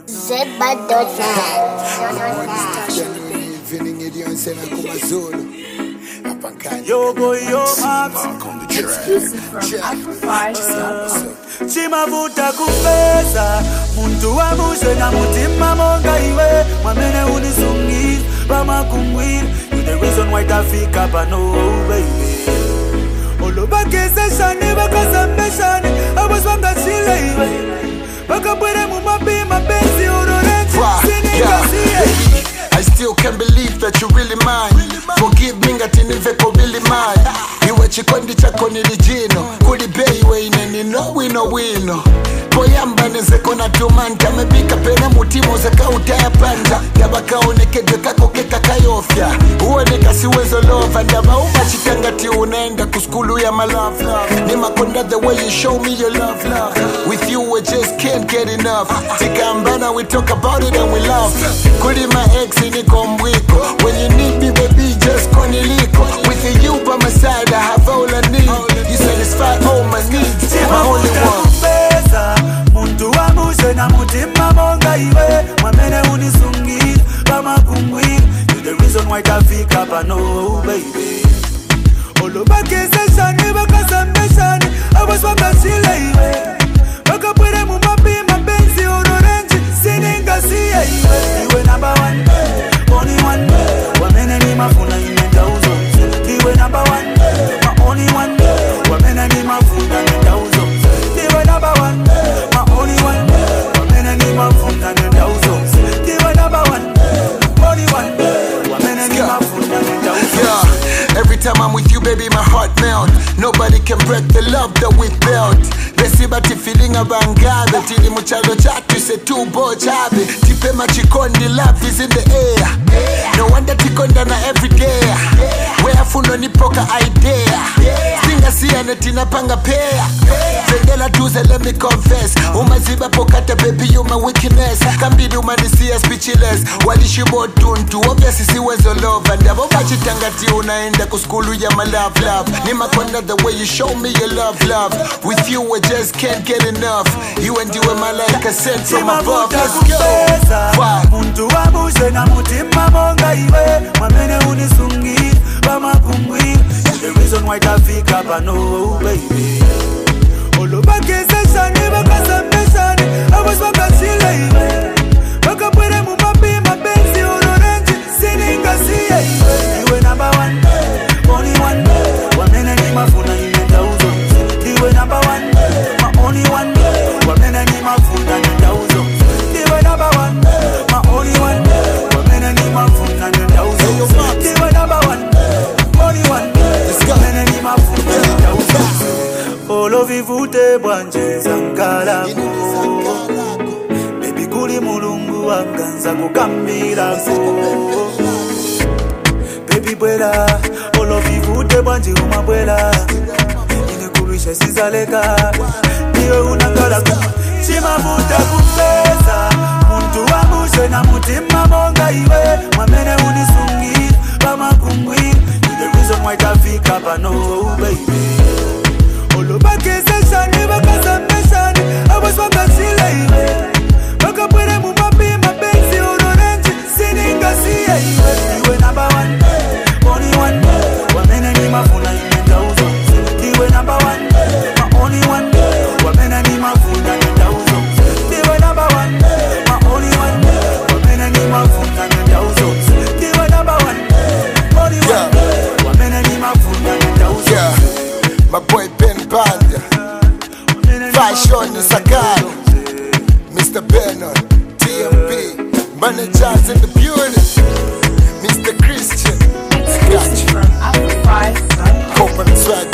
Yo boy, yo Max. Chimavuta kupesa muntu wamushe na mutima monga iwe mwamene unisungi bamakumwili. You the reason why tafika pano baby. Olobakeze shani bakazambe shani abaswanga chile iwe bakabwere mu mapima benzi ororenji siningasiye. I still can't believe that you really mine. Forgive me ngati niveko really mine. Iwe chikondi chako nilijino kulibei we ineni no wino. Koyamba nezeko na tumanta mebika pena mutimo zeka utayapanda. Yabakaonekedwe kako keka kayofya uoneka siwezo lova ndaba umachitangati unaenda kuskulu ya my love. Ni makonda the way you show me your love. With you we just can't get enough. Tikambana we talk about it and we laugh. Kuli my ex niko mwiko. When you need me baby just koniliko. With you by my side I have all I need. You satisfy all my needs, my only one. Muntu wamushe na mutima monga iwe mwamene unisungi bamakumwili. You the reason why tafika pano baby. Olobakeze shani bakazambe shani abaswanga chile iwe bakapwere mu mapima benzi ororenji siningasiye iwe. Iwe number one, only one. Wamene ni mafuna imenda uzo. Iwe number one, my only one. Wamene ni mafuna imenda uzo. Iwe number one, my only one. Wamene ni mafuna imenda uzo. Iwe number one, only one. Wamene ni mafuna imenda uzo. Every time I'm with you, baby, my heart melt. Nobody can break the love that we built. Resibati feeling abangabe. Tili muchalo chatu se tubo chabe. Tipe machikondi, love is in the air. No wonder tikonda na everyday. Weafuno nipoka idea. Singa siya netina panga pair. Vendela tuze let me confess. Umaziba pokata baby you my weakness. Kambidi umanisia speechless. Walishibo tuntu obviously siwezo love. Ndabo machitangati unaenda kuskulu ya my love. Ni makonda the way you show me your love. With you I just can't get enough. You and you are my like a sent from above. Let's go. Muntu wamushe na mutima monga iwe mwamene unisungi bamakumwili. You the reason why tafika pano baby. Olobakeze shani bakazambe shani abaswanga chile iwe bakapwere mu mapima benzi ororenji siningasiye iwe. Iwe number one, only one. Wamene ni mafuna imenda uzo. Iwe number one, my only one. Wamene ni mafuna imenda uzo. Iwe number one, my only one. Wamene ni mafuna imenda uzo. Iwe number one, only one. Wamene ni mafuna imenda uzo. Olo vivute bwanje zankalako. Baby kuli mulungu wanganza kukambilako. Baby bwela, olo vivute bwanje umabwela. Inekurisha sizaleka, niwe unangalako. Chimavuta kupesa, muntu wamushe na mutima monga iwe mwamene unisungi bamakumwili. You the reason why tafika pano baby. Olobakeze shani bakazambe shani abaswanga chile iwe bakapwere mu mapima benzi ororenji siningasiye iwe. Iwe number one, only one. Wamene ni mafuna imenda uzo. Iwe number one, my only one. Wamene ni mafuna imenda uzo. Iwe number one, my only one. Wamene ni mafuna imenda uzo. Iwe number one, only one. Wamene ni mafuna imenda uzo. My boy Ben Banda, Fashion Sakai, Mr. Bernard, TMB, managers in the building, Mr. Christian, Exclusive from Apple 5. Copeland Swag.